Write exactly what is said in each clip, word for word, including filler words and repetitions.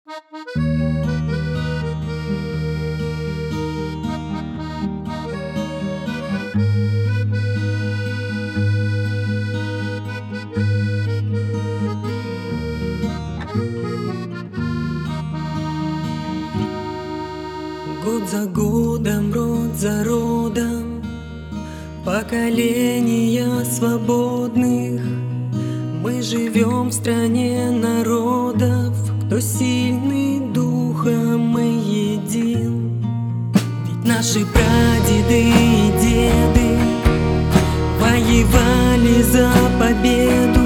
Год за годом, род за родом, поколения свободных. Мы живем в стране народов, кто сильный духом, мы един. Ведь наши прадеды и деды воевали за победу,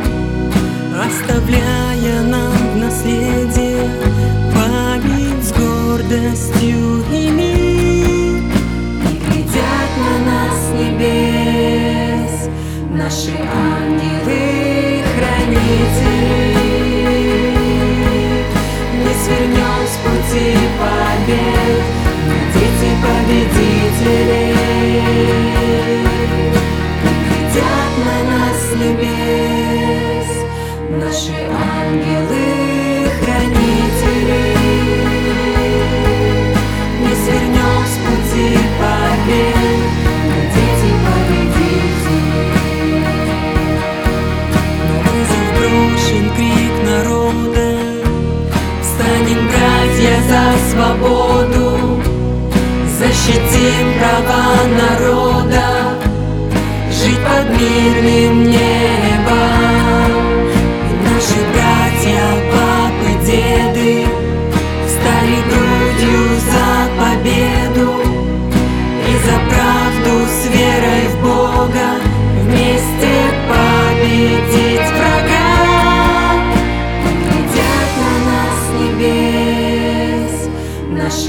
оставляя нам в наследие память с гордостью и мир. И глядят на нас с небес наши ангелы-хранители. Не свернем с пути побед, мы дети победителей. И глядят на нас с небес наши ангелы-хранители. Не свернем с пути побед, мы дети победителей. Но вызов брошен, крик народа, встанем, братья, за свободу, защитим права народа, жить под мирным небом. И наши братья, папы, деды встали грудью за победу и за правду с верой в Бога вместе победить врага. Глядят на нас с небес наши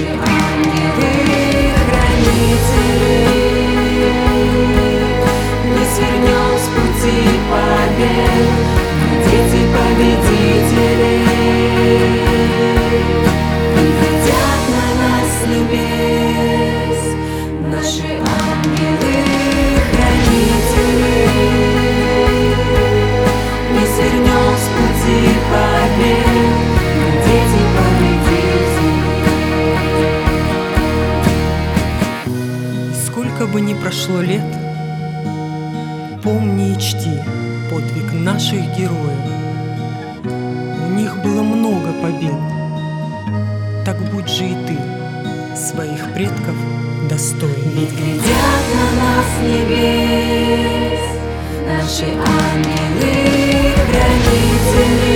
ангелы-хранители. Не свернем с пути побед, мы дети победителей. И глядят на нас с небес наши ангелы-хранители. Не свернем с пути побед, мы дети победителей. Сколько бы ни прошло лет, помни и чти подвиг наших героев. У них было много побед, так будь же и ты своих предков достоин. Ведь глядят на нас с небес наши ангелы-хранители.